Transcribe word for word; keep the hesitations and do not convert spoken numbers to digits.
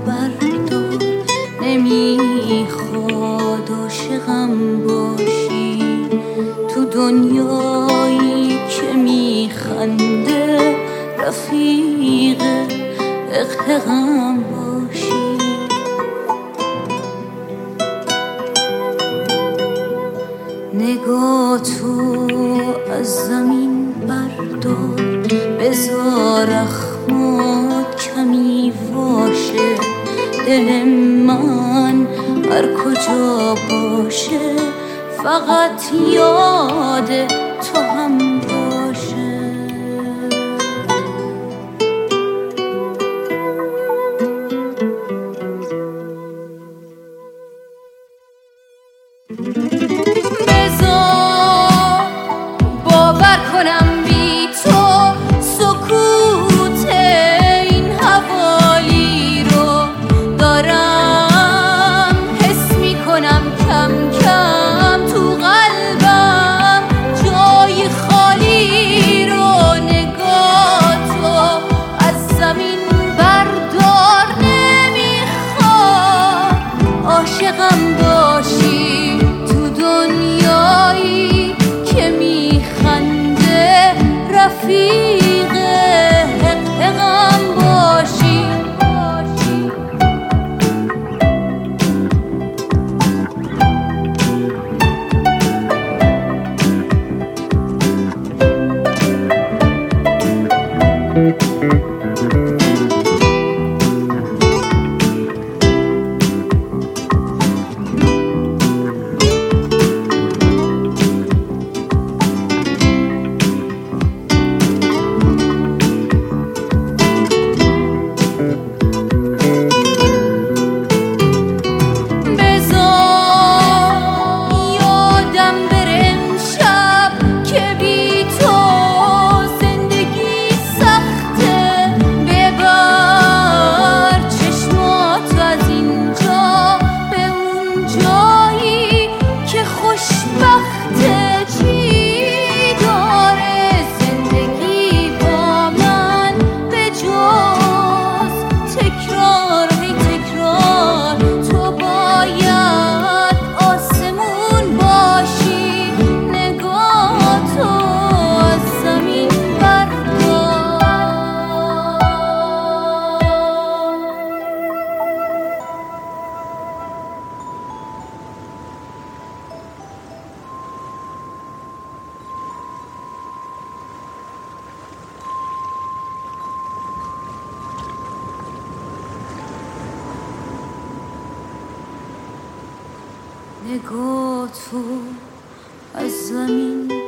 بردار، نمیخواد عاشقم باشی. تو دنیایی که میخنده رفیق اقهقم باشی. نگاه تو از زمین بردار، بذار اخمات کمی واشه. دل من هر کجا باشه فقط یاد تو هم باشه. بذار باور کنم بی تو سکوت این حوالی رو دارم حس میکنم کم کم تو قلبم جای خالی رو. نگاه تو از زمین بردار، نمیخوام عاشقم باشی. تو دنیایی که میخنده رفیق حقم باشی. نگاه تو از زمین